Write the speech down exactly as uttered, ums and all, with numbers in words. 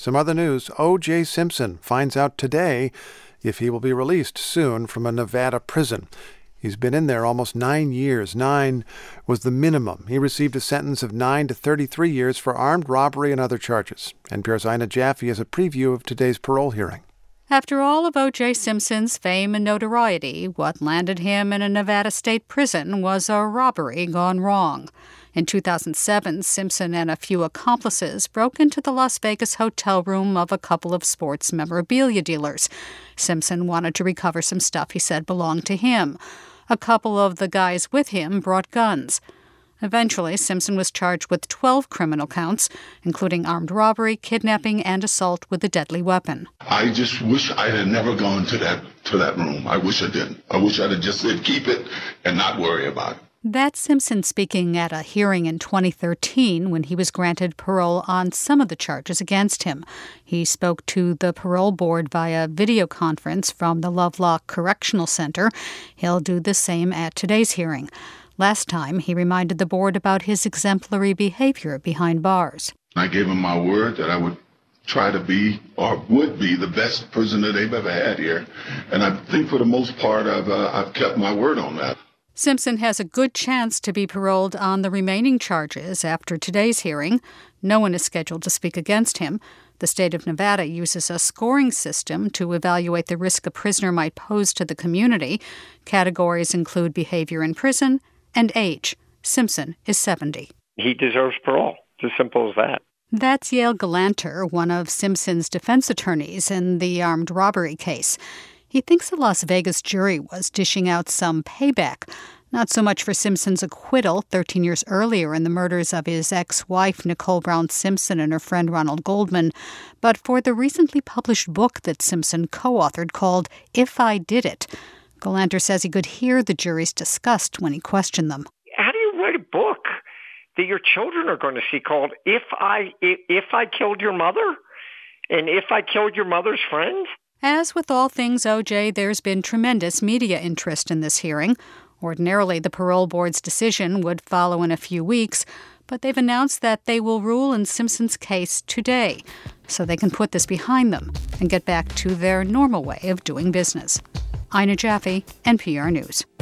Some other news. O J. Simpson finds out today if he will be released soon from a Nevada prison. He's been in there almost nine years. Nine was the minimum. He received a sentence of nine to thirty-three years for armed robbery and other charges. N P R's Ina Jaffe has a preview of today's parole hearing. After all of O J. Simpson's fame and notoriety, what landed him in a Nevada state prison was a robbery gone wrong. In two thousand seven, Simpson and a few accomplices broke into the Las Vegas hotel room of a couple of sports memorabilia dealers. Simpson wanted to recover some stuff he said belonged to him. A couple of the guys with him brought guns. Eventually, Simpson was charged with twelve criminal counts, including armed robbery, kidnapping, and assault with a deadly weapon. I just wish I had never gone to that to that room. I wish I didn't. I wish I'd have just said keep it and not worry about it. That's Simpson speaking at a hearing in twenty thirteen when he was granted parole on some of the charges against him. He spoke to the parole board via video conference from the Lovelock Correctional Center. He'll do the same at today's hearing. Last time, he reminded the board about his exemplary behavior behind bars. I gave him my word that I would try to be, or would be, the best prisoner they've ever had here. And I think for the most part, I've, uh, I've kept my word on that. Simpson has a good chance to be paroled on the remaining charges after today's hearing. No one is scheduled to speak against him. The state of Nevada uses a scoring system to evaluate the risk a prisoner might pose to the community. Categories include behavior in prison and age. Simpson is seventy. He deserves parole. It's as simple as that. That's Yale Galanter, one of Simpson's defense attorneys in the armed robbery case. He thinks the Las Vegas jury was dishing out some payback, not so much for Simpson's acquittal thirteen years earlier in the murders of his ex-wife Nicole Brown Simpson and her friend Ronald Goldman, but for the recently published book that Simpson co-authored called If I Did It. Galanter says he could hear the jury's disgust when he questioned them. How do you write a book that your children are going to see called If I If, if I Killed Your Mother? And If I Killed Your Mother's Friend? As with all things O J, there's been tremendous media interest in this hearing. Ordinarily, the parole board's decision would follow in a few weeks, but they've announced that they will rule in Simpson's case today, so they can put this behind them and get back to their normal way of doing business. Ina Jaffe, N P R News.